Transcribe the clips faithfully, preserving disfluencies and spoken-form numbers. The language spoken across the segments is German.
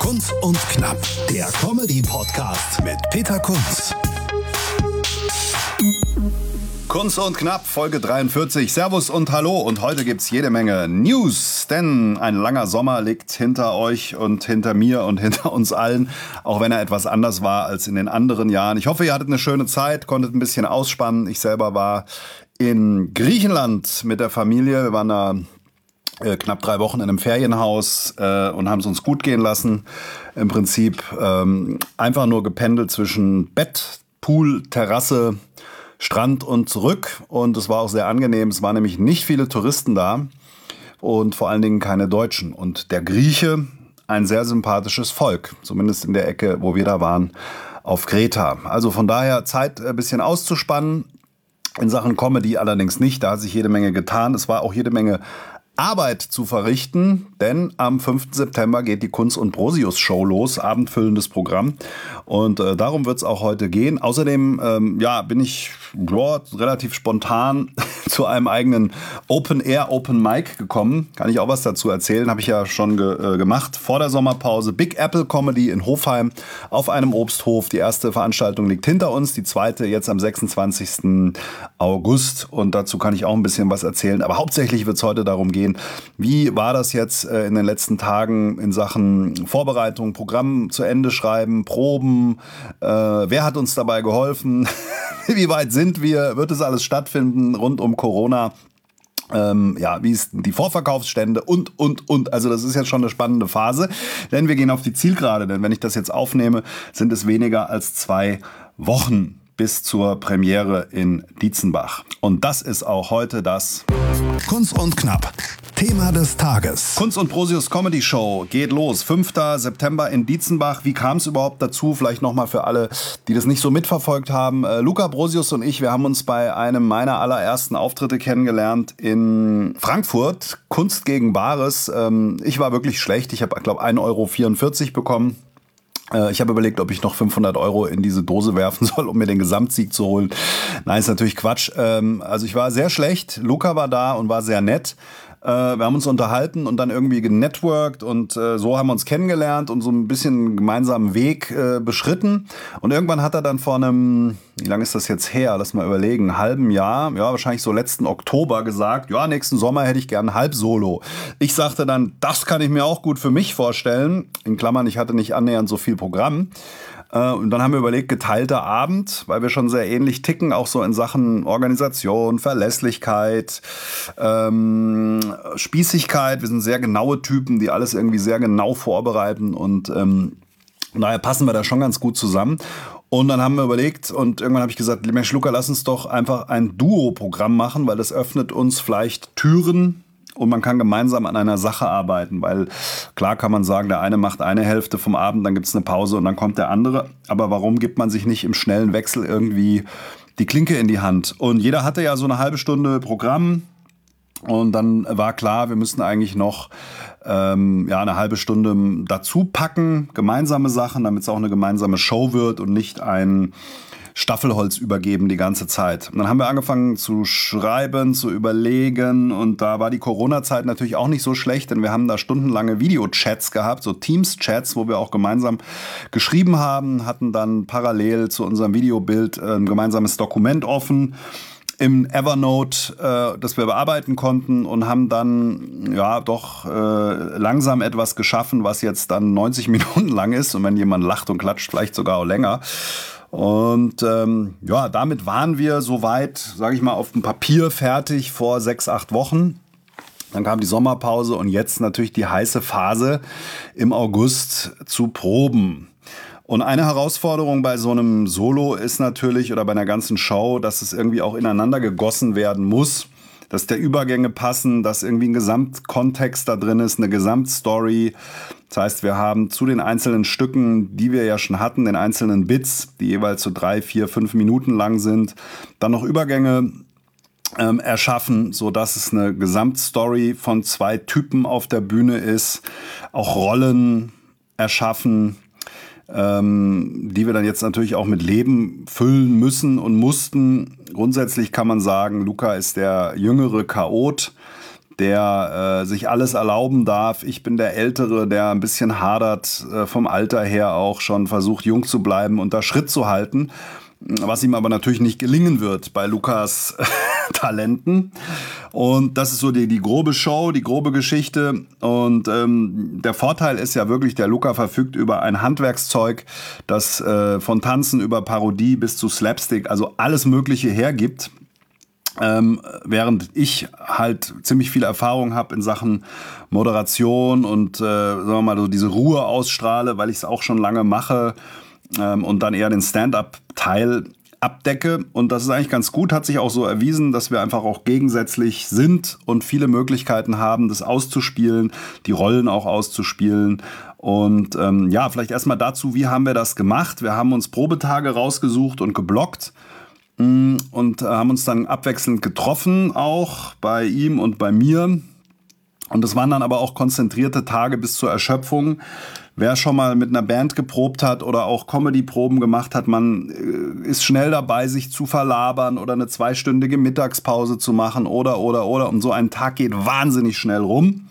Kunz und Knapp, der Comedy-Podcast mit Peter Kunz. Kunz und Knapp, Folge dreiundvierzig. Servus und Hallo. Und heute gibt's jede Menge News, denn ein langer Sommer liegt hinter euch und hinter mir und hinter uns allen, auch wenn er etwas anders war als in den anderen Jahren. Ich hoffe, ihr hattet eine schöne Zeit, konntet ein bisschen ausspannen. Ich selber war in Griechenland mit der Familie. Wir waren da äh, knapp drei Wochen in einem Ferienhaus äh, und haben es uns gut gehen lassen. Im Prinzip ähm, einfach nur gependelt zwischen Bett, Pool, Terrasse, Strand und zurück, und es war auch sehr angenehm. Es waren nämlich nicht viele Touristen da und vor allen Dingen keine Deutschen. Und der Grieche, ein sehr sympathisches Volk, zumindest in der Ecke, wo wir da waren, auf Kreta. Also von daher Zeit, ein bisschen auszuspannen. In Sachen Comedy allerdings nicht, da hat sich jede Menge getan. Es war auch jede Menge Arbeit zu verrichten, denn am fünften September geht die Kunz und Prosius Show los, abendfüllendes Programm, und äh, darum wird es auch heute gehen. Außerdem ähm, ja, bin ich ja, relativ spontan zu einem eigenen Open Air Open Mic gekommen. Kann ich auch was dazu erzählen, habe ich ja schon ge äh, gemacht vor der Sommerpause. Big Apple Comedy in Hofheim auf einem Obsthof. Die erste Veranstaltung liegt hinter uns, die zweite jetzt am sechsundzwanzigsten August, und dazu kann ich auch ein bisschen was erzählen. Aber hauptsächlich wird es heute darum gehen, wie war das jetzt äh, in den letzten Tagen in Sachen Vorbereitung, Programm zu Ende schreiben, Proben, äh, wer hat uns dabei geholfen, wie weit sind wir, wird es alles stattfinden rund um Corona? Ähm, ja, wie ist die Vorverkaufsstände und, und, und. Also das ist jetzt schon eine spannende Phase, denn wir gehen auf die Zielgerade, denn wenn ich das jetzt aufnehme, sind es weniger als zwei Wochen bis zur Premiere in Dietzenbach. Und das ist auch heute das Kunz und Knapp, Thema des Tages. Kunz und Prosius Comedy Show geht los. fünften September in Dietzenbach. Wie kam es überhaupt dazu? Vielleicht nochmal für alle, die das nicht so mitverfolgt haben. Äh, Luca Prosius und ich, wir haben uns bei einem meiner allerersten Auftritte kennengelernt in Frankfurt. Kunst gegen Bares. Ähm, ich war wirklich schlecht. Ich habe, glaube ich, ein Euro vierundvierzig bekommen. Ich habe überlegt, ob ich noch fünfhundert Euro in diese Dose werfen soll, um mir den Gesamtsieg zu holen. Nein, ist natürlich Quatsch. Also ich war sehr schlecht. Luca war da und war sehr nett. Wir haben uns unterhalten und dann irgendwie genetworked, und so haben wir uns kennengelernt und so ein bisschen einen gemeinsamen Weg beschritten. Und irgendwann hat er dann vor einem, wie lange ist das jetzt her? Lass mal überlegen, einen halben Jahr, ja, wahrscheinlich so letzten Oktober gesagt, ja, nächsten Sommer hätte ich gern halb Solo. Ich sagte dann, das kann ich mir auch gut für mich vorstellen. In Klammern, ich hatte nicht annähernd so viel Programm. Und dann haben wir überlegt, geteilter Abend, weil wir schon sehr ähnlich ticken, auch so in Sachen Organisation, Verlässlichkeit, ähm, Spießigkeit. Wir sind sehr genaue Typen, die alles irgendwie sehr genau vorbereiten, und ähm, daher passen wir da schon ganz gut zusammen. Und dann haben wir überlegt, und irgendwann habe ich gesagt, Mensch Luca, lass uns doch einfach ein Duo-Programm machen, weil das öffnet uns vielleicht Türen, und man kann gemeinsam an einer Sache arbeiten, weil klar kann man sagen, der eine macht eine Hälfte vom Abend, dann gibt es eine Pause und dann kommt der andere. Aber warum gibt man sich nicht im schnellen Wechsel irgendwie die Klinke in die Hand? Und jeder hatte ja so eine halbe Stunde Programm, und dann war klar, wir müssen eigentlich noch ähm, ja, eine halbe Stunde dazu packen, gemeinsame Sachen, damit es auch eine gemeinsame Show wird und nicht ein Staffelholz übergeben die ganze Zeit. Und dann haben wir angefangen zu schreiben, zu überlegen, und da war die Corona-Zeit natürlich auch nicht so schlecht, denn wir haben da stundenlange Videochats gehabt, so Teams-Chats, wo wir auch gemeinsam geschrieben haben, hatten dann parallel zu unserem Videobild ein gemeinsames Dokument offen im Evernote, äh, das wir bearbeiten konnten, und haben dann ja doch äh, langsam etwas geschaffen, was jetzt dann neunzig Minuten lang ist, und wenn jemand lacht und klatscht, vielleicht sogar auch länger. Und ähm, ja, damit waren wir soweit, sage ich mal, auf dem Papier fertig vor sechs, acht Wochen. Dann kam die Sommerpause und jetzt natürlich die heiße Phase im August zu proben. Und eine Herausforderung bei so einem Solo ist natürlich, oder bei einer ganzen Show, dass es irgendwie auch ineinander gegossen werden muss, dass der Übergänge passen, dass irgendwie ein Gesamtkontext da drin ist, eine Gesamtstory. Das heißt, wir haben zu den einzelnen Stücken, die wir ja schon hatten, den einzelnen Bits, die jeweils so drei, vier, fünf Minuten lang sind, dann noch Übergänge ähm, erschaffen, sodass es eine Gesamtstory von zwei Typen auf der Bühne ist, auch Rollen erschaffen, ähm, die wir dann jetzt natürlich auch mit Leben füllen müssen und mussten. Grundsätzlich kann man sagen, Luca ist der jüngere Chaot, der äh, sich alles erlauben darf. Ich bin der Ältere, der ein bisschen hadert, äh, vom Alter her auch schon versucht, jung zu bleiben und da Schritt zu halten. Was ihm aber natürlich nicht gelingen wird bei Lukas Talenten. Und das ist so die, die grobe Show, die grobe Geschichte. Und ähm, der Vorteil ist ja wirklich, der Luca verfügt über ein Handwerkszeug, das äh, von Tanzen über Parodie bis zu Slapstick, also alles Mögliche hergibt. Ähm, während ich halt ziemlich viel Erfahrung habe in Sachen Moderation und äh, sagen wir mal so diese Ruhe ausstrahle, weil ich es auch schon lange mache. Und dann eher den Stand-up-Teil abdecke. Und das ist eigentlich ganz gut, hat sich auch so erwiesen, dass wir einfach auch gegensätzlich sind und viele Möglichkeiten haben, das auszuspielen, die Rollen auch auszuspielen. Und ähm, ja, vielleicht erstmal dazu, wie haben wir das gemacht? Wir haben uns Probetage rausgesucht und geblockt und haben uns dann abwechselnd getroffen, auch bei ihm und bei mir. Und das waren dann aber auch konzentrierte Tage bis zur Erschöpfung. Wer schon mal mit einer Band geprobt hat oder auch Comedy-Proben gemacht hat, man ist schnell dabei, sich zu verlabern oder eine zweistündige Mittagspause zu machen oder, oder, oder. Und so ein Tag geht wahnsinnig schnell rum.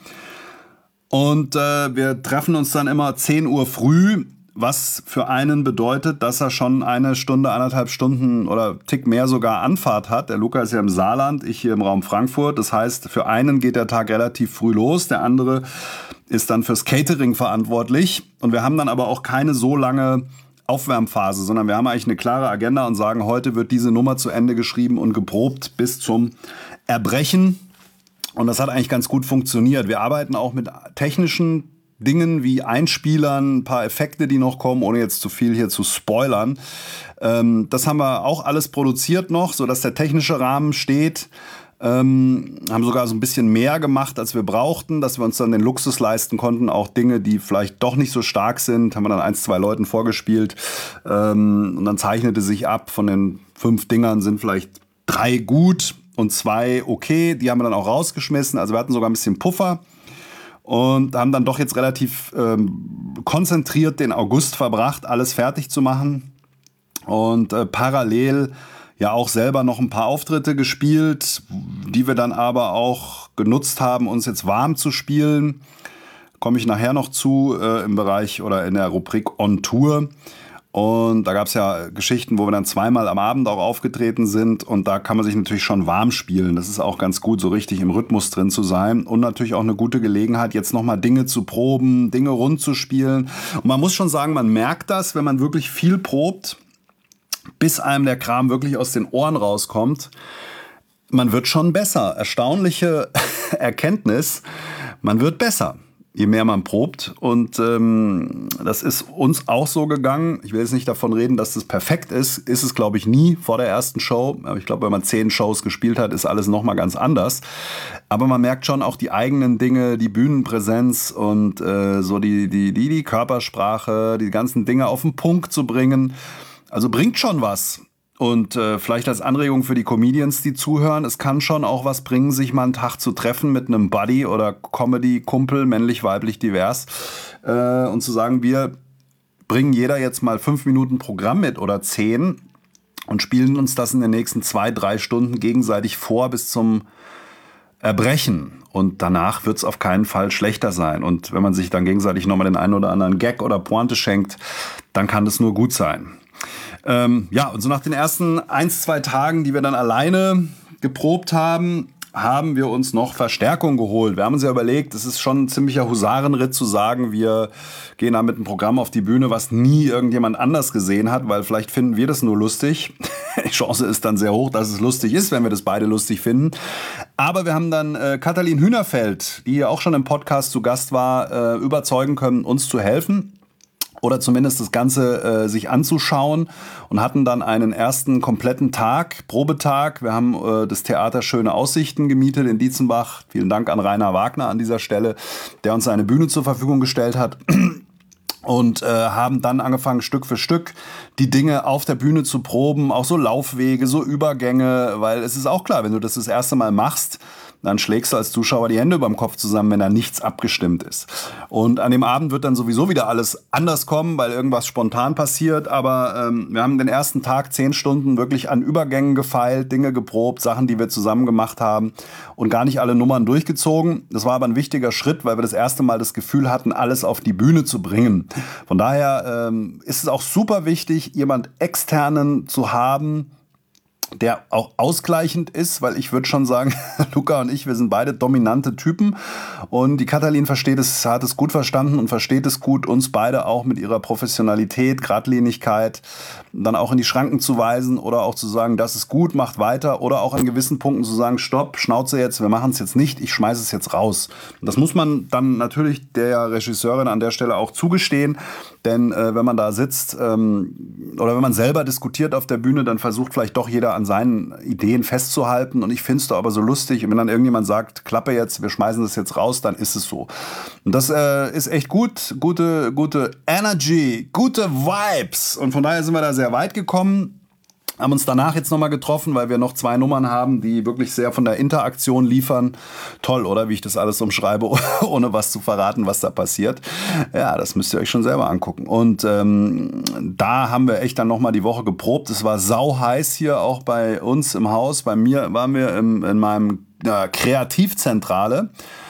Und äh, wir treffen uns dann immer zehn Uhr früh, was für einen bedeutet, dass er schon eine Stunde, anderthalb Stunden oder Tick mehr sogar Anfahrt hat. Der Luca ist ja im Saarland, ich hier im Raum Frankfurt. Das heißt, für einen geht der Tag relativ früh los, der andere ist dann fürs Catering verantwortlich. Und wir haben dann aber auch keine so lange Aufwärmphase, sondern wir haben eigentlich eine klare Agenda und sagen, heute wird diese Nummer zu Ende geschrieben und geprobt bis zum Erbrechen. Und das hat eigentlich ganz gut funktioniert. Wir arbeiten auch mit technischen Dingen wie Einspielern, ein paar Effekte, die noch kommen, ohne jetzt zu viel hier zu spoilern. Ähm, das haben wir auch alles produziert noch, sodass der technische Rahmen steht. Ähm, haben sogar so ein bisschen mehr gemacht, als wir brauchten, dass wir uns dann den Luxus leisten konnten, auch Dinge, die vielleicht doch nicht so stark sind, haben wir dann eins, zwei Leuten vorgespielt. Ähm, und dann zeichnete sich ab, von den fünf Dingern sind vielleicht drei gut und zwei okay. Die haben wir dann auch rausgeschmissen, also wir hatten sogar ein bisschen Puffer. Und haben dann doch jetzt relativ ähm, konzentriert den August verbracht, alles fertig zu machen. Und äh, parallel ja auch selber noch ein paar Auftritte gespielt, die wir dann aber auch genutzt haben, uns jetzt warm zu spielen. Komme ich nachher noch zu äh, im Bereich oder in der Rubrik On Tour. Und da gab es ja Geschichten, wo wir dann zweimal am Abend auch aufgetreten sind. Und da kann man sich natürlich schon warm spielen. Das ist auch ganz gut, so richtig im Rhythmus drin zu sein. Und natürlich auch eine gute Gelegenheit, jetzt nochmal Dinge zu proben, Dinge rund zu spielen. Und man muss schon sagen, man merkt das, wenn man wirklich viel probt, bis einem der Kram wirklich aus den Ohren rauskommt. Man wird schon besser. Erstaunliche Erkenntnis, man wird besser, je mehr man probt. Und ähm, das ist uns auch so gegangen. Ich will jetzt nicht davon reden, dass das perfekt ist. Ist es, glaube ich, nie vor der ersten Show. Aber ich glaube, wenn man zehn Shows gespielt hat, ist alles nochmal ganz anders. Aber man merkt schon auch die eigenen Dinge, die Bühnenpräsenz und äh, so die, die, die, die Körpersprache, die ganzen Dinge auf den Punkt zu bringen. Also bringt schon was. Und äh, vielleicht als Anregung für die Comedians, die zuhören, es kann schon auch was bringen, sich mal einen Tag zu treffen mit einem Buddy oder Comedy-Kumpel, männlich, weiblich, divers, äh, und zu sagen, wir bringen jeder jetzt mal fünf Minuten Programm mit oder zehn und spielen uns das in den nächsten zwei, drei Stunden gegenseitig vor bis zum Erbrechen. Und danach wird es auf keinen Fall schlechter sein. Und wenn man sich dann gegenseitig nochmal den einen oder anderen Gag oder Pointe schenkt, dann kann das nur gut sein. Ähm, ja, und so nach den ersten ein, zwei Tagen, die wir dann alleine geprobt haben, haben wir uns noch Verstärkung geholt. Wir haben uns ja überlegt, es ist schon ein ziemlicher Husarenritt zu sagen, wir gehen da mit einem Programm auf die Bühne, was nie irgendjemand anders gesehen hat, weil vielleicht finden wir das nur lustig. Die Chance ist dann sehr hoch, dass es lustig ist, wenn wir das beide lustig finden. Aber wir haben dann äh, Katalin Hühnerfeld, die ja auch schon im Podcast zu Gast war, äh, überzeugen können, uns zu helfen. Oder zumindest das Ganze äh, sich anzuschauen und hatten dann einen ersten kompletten Tag, Probetag. Wir haben äh, das Theater Schöne Aussichten gemietet in Dietzenbach. Vielen Dank an Rainer Wagner an dieser Stelle, der uns eine Bühne zur Verfügung gestellt hat. Und äh, haben dann angefangen, Stück für Stück die Dinge auf der Bühne zu proben, auch so Laufwege, so Übergänge, weil es ist auch klar, wenn du das das erste Mal machst, dann schlägst du als Zuschauer die Hände über dem Kopf zusammen, wenn da nichts abgestimmt ist. Und an dem Abend wird dann sowieso wieder alles anders kommen, weil irgendwas spontan passiert. Aber ähm, wir haben den ersten Tag zehn Stunden wirklich an Übergängen gefeilt, Dinge geprobt, Sachen, die wir zusammen gemacht haben und gar nicht alle Nummern durchgezogen. Das war aber ein wichtiger Schritt, weil wir das erste Mal das Gefühl hatten, alles auf die Bühne zu bringen. Von daher ähm, ist es auch super wichtig, jemand Externen zu haben, der auch ausgleichend ist, weil ich würde schon sagen, Luca und ich, wir sind beide dominante Typen und die Katalin versteht es, hat es gut verstanden und versteht es gut, uns beide auch mit ihrer Professionalität, Geradlinigkeit dann auch in die Schranken zu weisen oder auch zu sagen, das ist gut, macht weiter oder auch an gewissen Punkten zu sagen, stopp, Schnauze jetzt, wir machen es jetzt nicht, ich schmeiße es jetzt raus. Und das muss man dann natürlich der Regisseurin an der Stelle auch zugestehen, denn äh, wenn man da sitzt ähm, oder wenn man selber diskutiert auf der Bühne, dann versucht vielleicht doch jeder an seinen Ideen festzuhalten und ich finde es doch aber so lustig und wenn dann irgendjemand sagt, Klappe jetzt, wir schmeißen das jetzt raus, dann ist es so. Und das äh, ist echt gut, gute, gute Energy, gute Vibes und von daher sind wir da sehr weit gekommen. Haben uns danach jetzt nochmal getroffen, weil wir noch zwei Nummern haben, die wirklich sehr von der Interaktion liefern. Toll, oder? Wie ich das alles umschreibe, ohne was zu verraten, was da passiert. Ja, das müsst ihr euch schon selber angucken. Und ähm, da haben wir echt dann nochmal die Woche geprobt. Es war sau heiß hier auch bei uns im Haus. Bei mir waren wir im, in meinem äh, Kreativzentrale.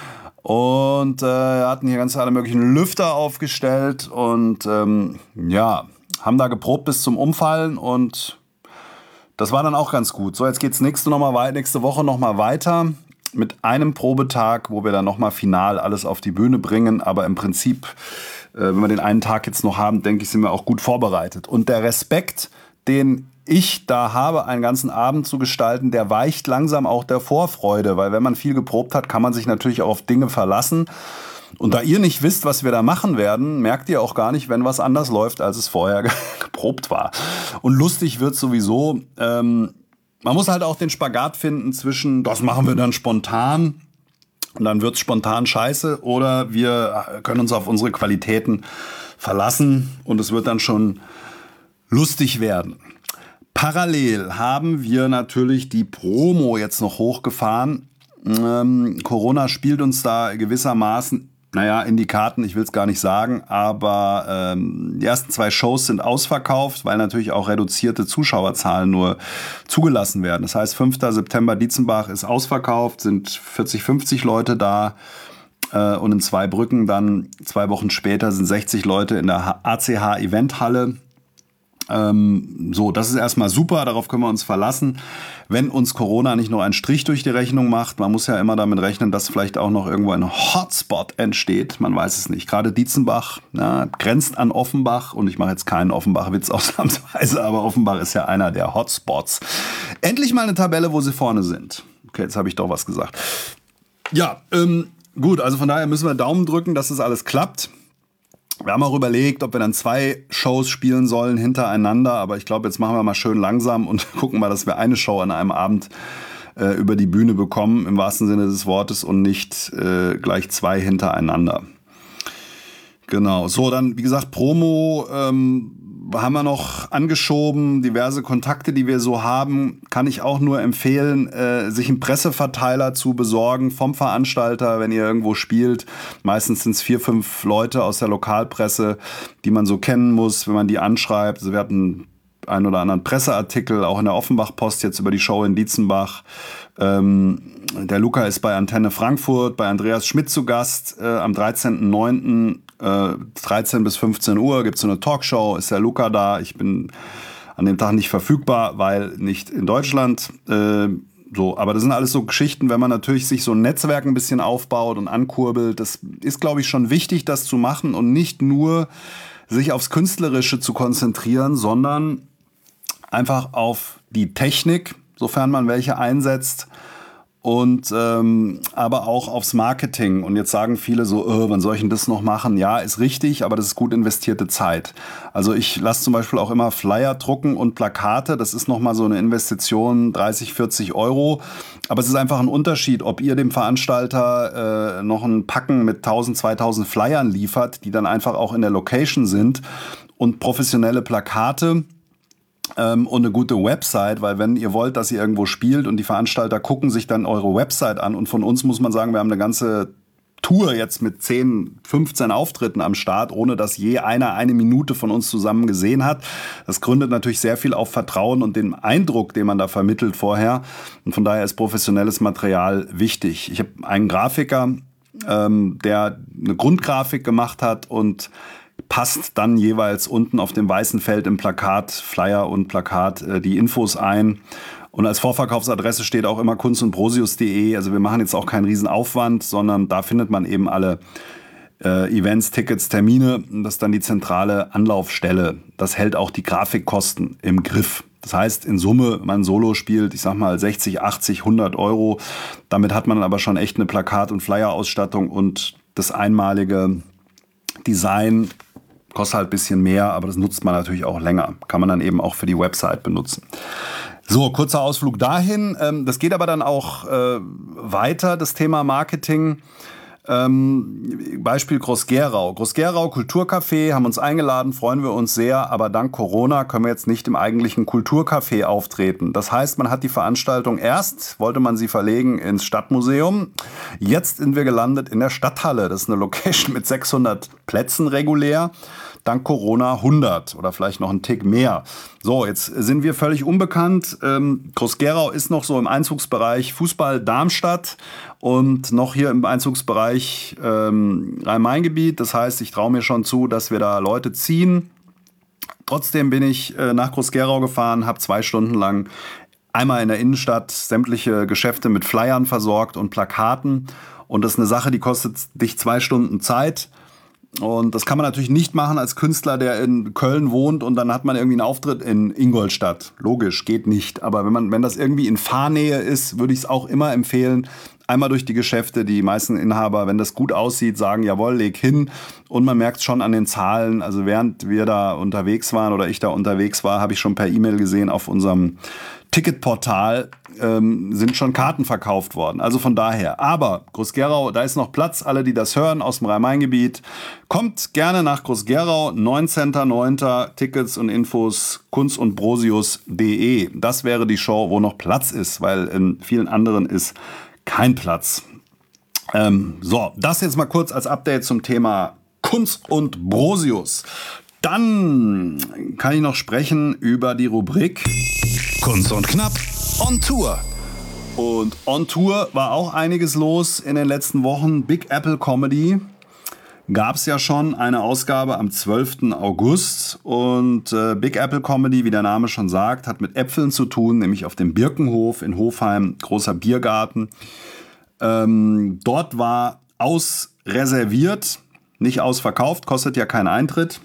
Und äh, hatten hier ganz alle möglichen Lüfter aufgestellt. Und ähm, ja, haben da geprobt bis zum Umfallen und das war dann auch ganz gut. So, jetzt geht's nächste, noch mal, nächste Woche nochmal weiter mit einem Probetag, wo wir dann nochmal final alles auf die Bühne bringen. Aber im Prinzip, äh, wenn wir den einen Tag jetzt noch haben, denke ich, sind wir auch gut vorbereitet. Und der Respekt, den ich da habe, einen ganzen Abend zu gestalten, der weicht langsam auch der Vorfreude. Weil wenn man viel geprobt hat, kann man sich natürlich auch auf Dinge verlassen. Und da ihr nicht wisst, was wir da machen werden, merkt ihr auch gar nicht, wenn was anders läuft, als es vorher geprobt war. Und lustig wird sowieso, ähm, man muss halt auch den Spagat finden zwischen, das machen wir dann spontan und dann wird's spontan scheiße, oder wir können uns auf unsere Qualitäten verlassen und es wird dann schon lustig werden. Parallel haben wir natürlich die Promo jetzt noch hochgefahren. Ähm, Corona spielt uns da gewissermaßen Naja, in die Karten, ich will es gar nicht sagen, aber ähm, die ersten zwei Shows sind ausverkauft, weil natürlich auch reduzierte Zuschauerzahlen nur zugelassen werden. Das heißt, fünfter September Dietzenbach ist ausverkauft, sind vierzig, fünfzig Leute da äh, und in Zweibrücken dann zwei Wochen später sind sechzig Leute in der A C H-Eventhalle. Ähm, so, das ist erstmal super, darauf können wir uns verlassen. Wenn uns Corona nicht nur einen Strich durch die Rechnung macht, man muss ja immer damit rechnen, dass vielleicht auch noch irgendwo ein Hotspot entsteht, man weiß es nicht. Gerade Dietzenbach ja, grenzt an Offenbach und ich mache jetzt keinen Offenbach-Witz ausnahmsweise, aber Offenbach ist ja einer der Hotspots. Endlich mal eine Tabelle, wo sie vorne sind. Okay, jetzt habe ich doch was gesagt. Ja, ähm, gut, also von daher müssen wir Daumen drücken, dass das alles klappt. Wir haben auch überlegt, ob wir dann zwei Shows spielen sollen hintereinander, aber ich glaube, jetzt machen wir mal schön langsam und gucken mal, dass wir eine Show an einem Abend äh, über die Bühne bekommen, im wahrsten Sinne des Wortes, und nicht äh, gleich zwei hintereinander. Genau, so dann, wie gesagt, Promo ähm, haben wir noch angeschoben, diverse Kontakte, die wir so haben, kann ich auch nur empfehlen, äh, sich einen Presseverteiler zu besorgen vom Veranstalter, wenn ihr irgendwo spielt. Meistens sind es vier, fünf Leute aus der Lokalpresse, die man so kennen muss, wenn man die anschreibt. Also wir hatten einen oder anderen Presseartikel, auch in der Offenbach-Post jetzt über die Show in Dietzenbach. Ähm, der Luca ist bei Antenne Frankfurt, bei Andreas Schmidt zu Gast. Äh, am dreizehnten neunten Äh, dreizehn bis fünfzehn Uhr gibt es so eine Talkshow, ist der Luca da. Ich bin an dem Tag nicht verfügbar, weil nicht in Deutschland. Äh, so, aber das sind alles so Geschichten, wenn man natürlich sich so ein Netzwerk ein bisschen aufbaut und ankurbelt. Das ist, glaube ich, schon wichtig, das zu machen und nicht nur sich aufs Künstlerische zu konzentrieren, sondern einfach auf die Technik, sofern man welche einsetzt. Und ähm, aber auch aufs Marketing. Und jetzt sagen viele so, äh, wann soll ich denn das noch machen? Ja, ist richtig, aber das ist gut investierte Zeit. Also ich lasse zum Beispiel auch immer Flyer drucken und Plakate. Das ist nochmal so eine Investition, dreißig, vierzig Euro. Aber es ist einfach ein Unterschied, ob ihr dem Veranstalter äh, noch ein Packen mit tausend, zweitausend Flyern liefert, die dann einfach auch in der Location sind, und professionelle Plakate. ähm, und eine gute Website, weil wenn ihr wollt, dass ihr irgendwo spielt und die Veranstalter gucken sich dann eure Website an und von uns muss man sagen, wir haben eine ganze Tour jetzt mit zehn, fünfzehn Auftritten am Start, ohne dass je einer eine Minute von uns zusammen gesehen hat. Das gründet natürlich sehr viel auf Vertrauen und den Eindruck, den man da vermittelt vorher. Und von daher ist professionelles Material wichtig. Ich habe einen Grafiker, ähm, der eine Grundgrafik gemacht hat und passt dann jeweils unten auf dem weißen Feld im Plakat, Flyer und Plakat, äh, die Infos ein. Und als Vorverkaufsadresse steht auch immer kunst und brosius punkt de. Also wir machen jetzt auch keinen riesen Aufwand, sondern da findet man eben alle äh, Events, Tickets, Termine. Das ist dann die zentrale Anlaufstelle. Das hält auch die Grafikkosten im Griff. Das heißt, in Summe, wenn man Solo spielt, ich sag mal sechzig, achtzig, hundert Euro. Damit hat man aber schon echt eine Plakat- und Flyer-Ausstattung und das einmalige Design kostet halt ein bisschen mehr, aber das nutzt man natürlich auch länger. Kann man dann eben auch für die Website benutzen. So, kurzer Ausflug dahin. Das geht aber dann auch äh, weiter, das Thema Marketing. Ähm, Beispiel Groß-Gerau. Groß-Gerau, Kulturcafé, haben uns eingeladen, freuen wir uns sehr, aber dank Corona können wir jetzt nicht im eigentlichen Kulturcafé auftreten. Das heißt, man hat die Veranstaltung erst, wollte man sie verlegen ins Stadtmuseum. Jetzt sind wir gelandet in der Stadthalle. Das ist eine Location mit sechshundert Plätzen regulär. Dank Corona hundert oder vielleicht noch einen Tick mehr. So, jetzt sind wir völlig unbekannt. Ähm, Groß-Gerau ist noch so im Einzugsbereich Fußball Darmstadt und noch hier im Einzugsbereich ähm, Rhein-Main-Gebiet. Das heißt, ich traue mir schon zu, dass wir da Leute ziehen. Trotzdem bin ich äh, nach Groß-Gerau gefahren, habe zwei Stunden lang einmal in der Innenstadt sämtliche Geschäfte mit Flyern versorgt und Plakaten. Und das ist eine Sache, die kostet dich zwei Stunden Zeit. Und das kann man natürlich nicht machen als Künstler, der in Köln wohnt und dann hat man irgendwie einen Auftritt in Ingolstadt. Logisch, geht nicht. Aber wenn man, wenn das irgendwie in Fahrnähe ist, würde ich es auch immer empfehlen, einmal durch die Geschäfte. Die meisten Inhaber, wenn das gut aussieht, sagen, jawohl, leg hin. Und man merkt es schon an den Zahlen. Also während wir da unterwegs waren oder ich da unterwegs war, habe ich schon per E-Mail gesehen auf unserem Ticketportal, ähm, sind schon Karten verkauft worden. Also von daher. Aber Groß-Gerau, da ist noch Platz. Alle, die das hören aus dem Rhein-Main-Gebiet, kommt gerne nach Groß-Gerau. neunzehnter neunter Tickets und Infos kunst und brosius punkt de. Das wäre die Show, wo noch Platz ist, weil in vielen anderen ist kein Platz. Ähm, so, das jetzt mal kurz als Update zum Thema Kunst und Brosius. Dann kann ich noch sprechen über die Rubrik Kunst und Knapp on Tour. Und on Tour war auch einiges los in den letzten Wochen. Big Apple Comedy gab es ja schon eine Ausgabe am zwölften August. Und äh, Big Apple Comedy, wie der Name schon sagt, hat mit Äpfeln zu tun, nämlich auf dem Birkenhof in Hofheim, großer Biergarten. Ähm, dort war ausreserviert, nicht ausverkauft, kostet ja keinen Eintritt.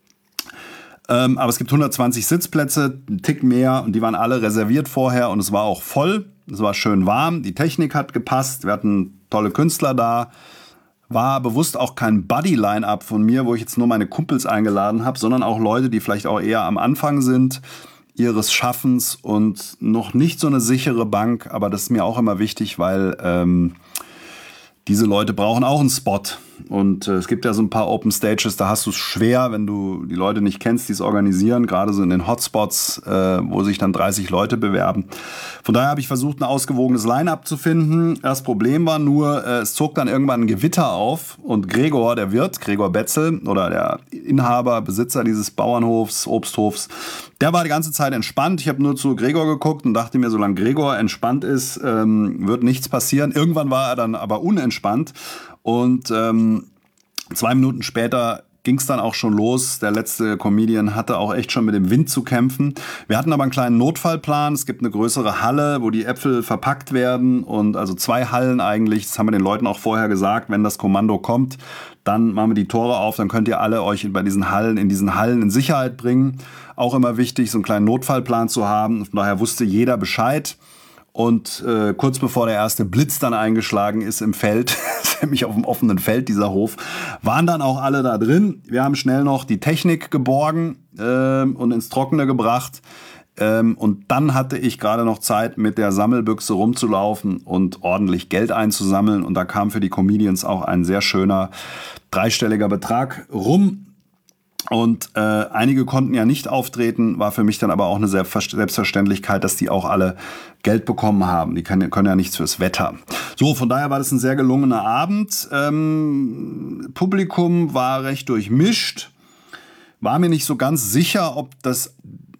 Ähm, aber es gibt hundertzwanzig Sitzplätze, einen Tick mehr und die waren alle reserviert vorher und es war auch voll. Es war schön warm, die Technik hat gepasst, wir hatten tolle Künstler da. War bewusst auch kein Buddy-Line-Up von mir, wo ich jetzt nur meine Kumpels eingeladen habe, sondern auch Leute, die vielleicht auch eher am Anfang sind ihres Schaffens und noch nicht so eine sichere Bank. Aber das ist mir auch immer wichtig, weil ähm, diese Leute brauchen auch einen Spot. Und äh, es gibt ja so ein paar Open Stages, da hast du es schwer, wenn du die Leute nicht kennst, die es organisieren, gerade so in den Hotspots, äh, wo sich dann dreißig Leute bewerben. Von daher habe ich versucht, ein ausgewogenes Line-Up zu finden. Das Problem war nur, äh, es zog dann irgendwann ein Gewitter auf und Gregor, der Wirt, Gregor Betzel oder der Inhaber, Besitzer dieses Bauernhofs, Obsthofs, der war die ganze Zeit entspannt. Ich habe nur zu Gregor geguckt und dachte mir, solange Gregor entspannt ist, ähm, wird nichts passieren. Irgendwann war er dann aber unentspannt. Und ähm, zwei Minuten später ging es dann auch schon los. Der letzte Comedian hatte auch echt schon mit dem Wind zu kämpfen. Wir hatten aber einen kleinen Notfallplan. Es gibt eine größere Halle, wo die Äpfel verpackt werden. Und also zwei Hallen eigentlich. Das haben wir den Leuten auch vorher gesagt. Wenn das Kommando kommt, dann machen wir die Tore auf. Dann könnt ihr alle euch bei diesen Hallen, in diesen Hallen in Sicherheit bringen. Auch immer wichtig, so einen kleinen Notfallplan zu haben. Von daher wusste jeder Bescheid. Und äh, kurz bevor der erste Blitz dann eingeschlagen ist im Feld, nämlich auf dem offenen Feld dieser Hof, waren dann auch alle da drin. Wir haben schnell noch die Technik geborgen äh, und ins Trockene gebracht. Ähm, und dann hatte ich gerade noch Zeit, mit der Sammelbüchse rumzulaufen und ordentlich Geld einzusammeln. Und da kam für die Comedians auch ein sehr schöner dreistelliger Betrag rum. Und äh, einige konnten ja nicht auftreten, war für mich dann aber auch eine Selbstverständlichkeit, dass die auch alle Geld bekommen haben. Die können, können ja nichts fürs Wetter. So, von daher war das ein sehr gelungener Abend. Ähm, Publikum war recht durchmischt. War mir nicht so ganz sicher, ob das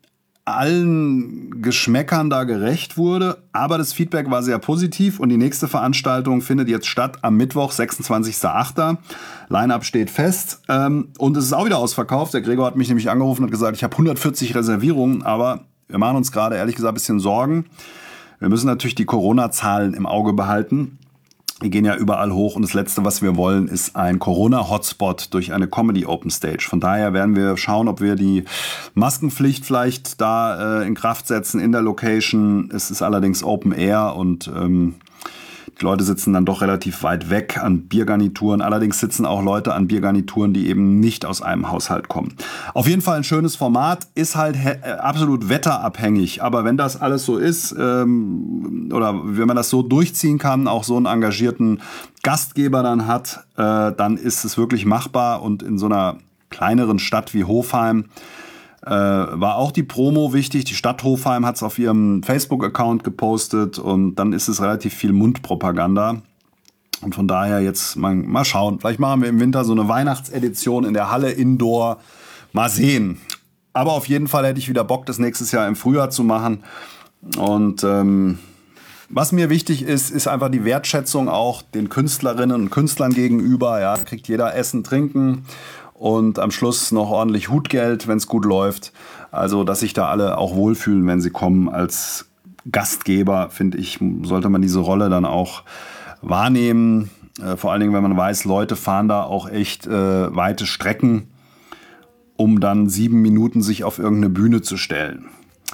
allen Geschmäckern da gerecht wurde, aber das Feedback war sehr positiv und die nächste Veranstaltung findet jetzt statt am Mittwoch, sechsundzwanzigster achter Line-Up steht fest ähm, und es ist auch wieder ausverkauft. Der Gregor hat mich nämlich angerufen und hat gesagt, ich habe hundertvierzig Reservierungen, aber wir machen uns gerade ehrlich gesagt ein bisschen Sorgen. Wir müssen natürlich die Corona-Zahlen im Auge behalten. Die gehen ja überall hoch und das Letzte, was wir wollen, ist ein Corona-Hotspot durch eine Comedy-Open-Stage. Von daher werden wir schauen, ob wir die Maskenpflicht vielleicht da äh, in Kraft setzen in der Location. Es ist allerdings Open Air und ähm, die Leute sitzen dann doch relativ weit weg an Biergarnituren. Allerdings sitzen auch Leute an Biergarnituren, die eben nicht aus einem Haushalt kommen. Auf jeden Fall ein schönes Format, ist halt he- absolut wetterabhängig. Aber wenn das alles so ist, ähm, oder wenn man das so durchziehen kann, auch so einen engagierten Gastgeber dann hat, äh, dann ist es wirklich machbar. Und in so einer kleineren Stadt wie Hofheim Äh, war auch die Promo wichtig. Die Stadt Hofheim hat es auf ihrem Facebook-Account gepostet und dann ist es relativ viel Mundpropaganda. Und von daher jetzt mal, mal schauen. Vielleicht machen wir im Winter so eine Weihnachtsedition in der Halle Indoor. Mal sehen. Aber auf jeden Fall hätte ich wieder Bock, das nächstes Jahr im Frühjahr zu machen. Und ähm, was mir wichtig ist, ist einfach die Wertschätzung auch den Künstlerinnen und Künstlern gegenüber. Ja, kriegt jeder Essen, Trinken. Und am Schluss noch ordentlich Hutgeld, wenn es gut läuft. Also, dass sich da alle auch wohlfühlen, wenn sie kommen. Als Gastgeber, finde ich, sollte man diese Rolle dann auch wahrnehmen. Äh, vor allen Dingen, wenn man weiß, Leute fahren da auch echt äh, weite Strecken, um dann sieben Minuten sich auf irgendeine Bühne zu stellen.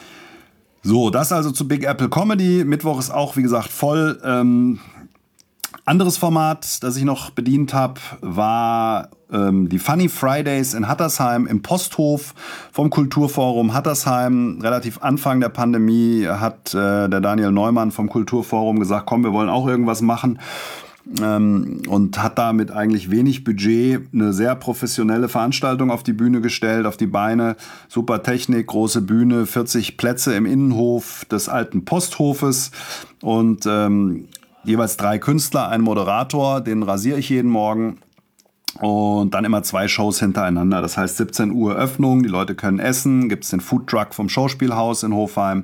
So, das also zu Big Apple Comedy. Mittwoch ist auch, wie gesagt, voll. Ähm, Anderes Format, das ich noch bedient habe, war ähm, die Funny Fridays in Hattersheim im Posthof vom Kulturforum Hattersheim. Relativ Anfang der Pandemie hat äh, der Daniel Neumann vom Kulturforum gesagt, komm, wir wollen auch irgendwas machen. Ähm, und hat da mit eigentlich wenig Budget eine sehr professionelle Veranstaltung auf die Bühne gestellt, auf die Beine. Super Technik, große Bühne, vierzig Plätze im Innenhof des alten Posthofes und ähm, jeweils drei Künstler, ein Moderator, den rasiere ich jeden Morgen. Und dann immer zwei Shows hintereinander. Das heißt siebzehn Uhr Öffnung, die Leute können essen, gibt es den Foodtruck vom Schauspielhaus in Hofheim.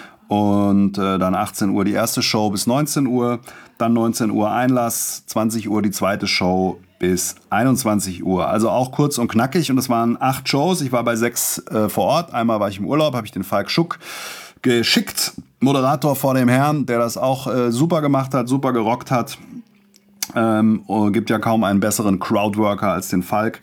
Und äh, dann achtzehn Uhr die erste Show bis neunzehn Uhr. Dann neunzehn Uhr Einlass, zwanzig Uhr die zweite Show bis einundzwanzig Uhr. Also auch kurz und knackig. Und es waren acht Shows. Ich war bei sechs äh, vor Ort. Einmal war ich im Urlaub, habe ich den Falk Schuck geschickt. Moderator vor dem Herrn, der das auch äh, super gemacht hat, super gerockt hat. Ähm, gibt ja kaum einen besseren Crowdworker als den Falk.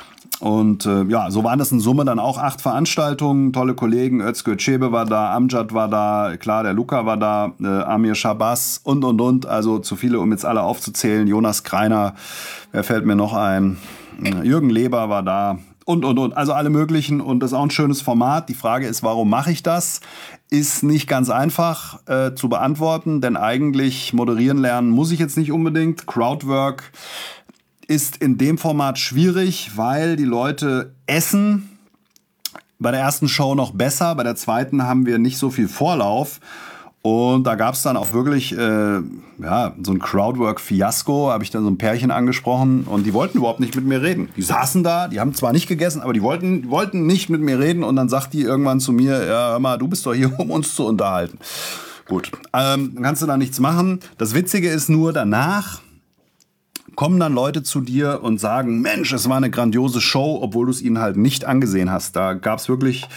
Und äh, ja, so waren das in Summe dann auch acht Veranstaltungen. Tolle Kollegen, Özgür Çebe war da, Amjad war da, klar, der Luca war da, äh, Amir Shabazz und, und, und. Also zu viele, um jetzt alle aufzuzählen. Jonas Kreiner, wer fällt mir noch ein? Jürgen Leber war da. Und, und, und. Also alle möglichen. Und das ist auch ein schönes Format. Die Frage ist, warum mache ich das? Ist nicht ganz einfach äh, zu beantworten, denn eigentlich moderieren lernen muss ich jetzt nicht unbedingt. Crowdwork ist in dem Format schwierig, weil die Leute essen. Bei der ersten Show noch besser, bei der zweiten haben wir nicht so viel Vorlauf. Und da gab es dann auch wirklich äh, ja, so ein Crowdwork-Fiasko, habe ich dann so ein Pärchen angesprochen und die wollten überhaupt nicht mit mir reden. Die saßen da, die haben zwar nicht gegessen, aber die wollten, die wollten nicht mit mir reden und dann sagt die irgendwann zu mir, ja, hör mal, du bist doch hier, um uns zu unterhalten. Gut, ähm, dann kannst du da nichts machen. Das Witzige ist nur, danach kommen dann Leute zu dir und sagen, Mensch, es war eine grandiose Show, obwohl du es ihnen halt nicht angesehen hast. Da gab es wirklich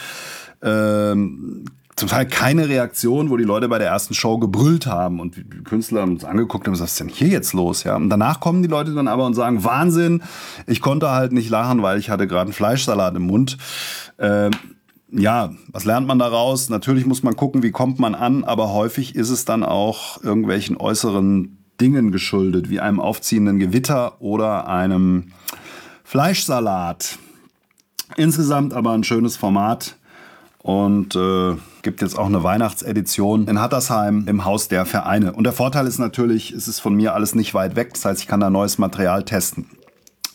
ähm, zum Teil keine Reaktion, wo die Leute bei der ersten Show gebrüllt haben und die Künstler haben uns angeguckt und haben gesagt, was ist denn hier jetzt los? Ja? Und danach kommen die Leute dann aber und sagen, Wahnsinn, ich konnte halt nicht lachen, weil ich hatte gerade einen Fleischsalat im Mund. Ähm, ja, was lernt man daraus? Natürlich muss man gucken, wie kommt man an, aber häufig ist es dann auch irgendwelchen äußeren Dingen geschuldet, wie einem aufziehenden Gewitter oder einem Fleischsalat. Insgesamt aber ein schönes Format. Und äh, gibt jetzt auch eine Weihnachtsedition in Hattersheim im Haus der Vereine. Und der Vorteil ist natürlich, es ist von mir alles nicht weit weg. Das heißt, ich kann da neues Material testen.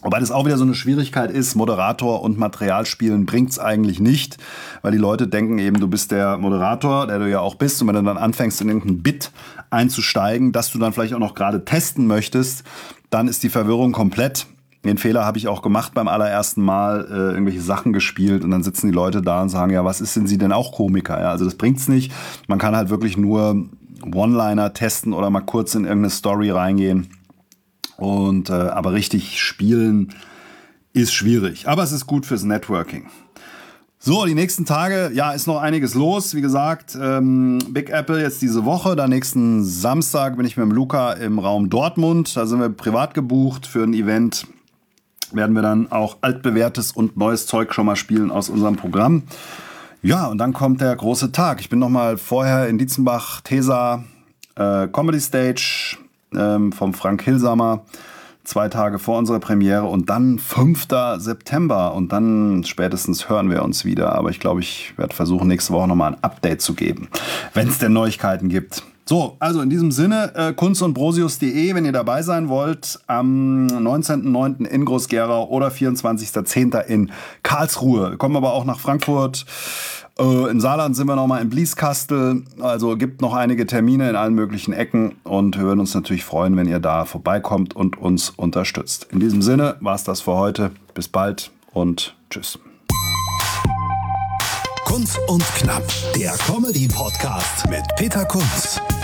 Wobei das auch wieder so eine Schwierigkeit ist, Moderator und Material spielen bringt's eigentlich nicht, weil die Leute denken eben, du bist der Moderator, der du ja auch bist, und wenn du dann anfängst, in irgendein Bit einzusteigen, das du dann vielleicht auch noch gerade testen möchtest, dann ist die Verwirrung komplett. Den Fehler habe ich auch gemacht beim allerersten Mal, äh, irgendwelche Sachen gespielt, und dann sitzen die Leute da und sagen, ja, was ist denn Sie denn auch Komiker? Ja, also das bringt's nicht. Man kann halt wirklich nur One-Liner testen oder mal kurz in irgendeine Story reingehen. Und äh, aber richtig spielen ist schwierig. Aber es ist gut fürs Networking. So, die nächsten Tage, ja, ist noch einiges los. Wie gesagt, ähm, Big Apple jetzt diese Woche. Dann nächsten Samstag bin ich mit dem Luca im Raum Dortmund. Da sind wir privat gebucht für ein Event. Werden wir dann auch altbewährtes und neues Zeug schon mal spielen aus unserem Programm. Ja, und dann kommt der große Tag. Ich bin noch mal vorher in Dietzenbach, Tesa, äh, Comedy Stage ähm, vom Frank Hilsamer. Zwei Tage vor unserer Premiere, und dann fünfter September, und dann spätestens hören wir uns wieder. Aber ich glaube, ich werde versuchen, nächste Woche nochmal ein Update zu geben, wenn es denn Neuigkeiten gibt. So, also in diesem Sinne, äh, kunst und brosius punkt de, wenn ihr dabei sein wollt, am neunzehnten neunten in Groß-Gerau oder vierundzwanzigsten zehnten in Karlsruhe. Wir kommen aber auch nach Frankfurt. Äh, in Saarland sind wir nochmal in Blieskastel. Also gibt noch einige Termine in allen möglichen Ecken, und wir würden uns natürlich freuen, wenn ihr da vorbeikommt und uns unterstützt. In diesem Sinne war es das für heute. Bis bald und tschüss. Kunz und Knapp, der Comedy-Podcast mit Peter Kunz.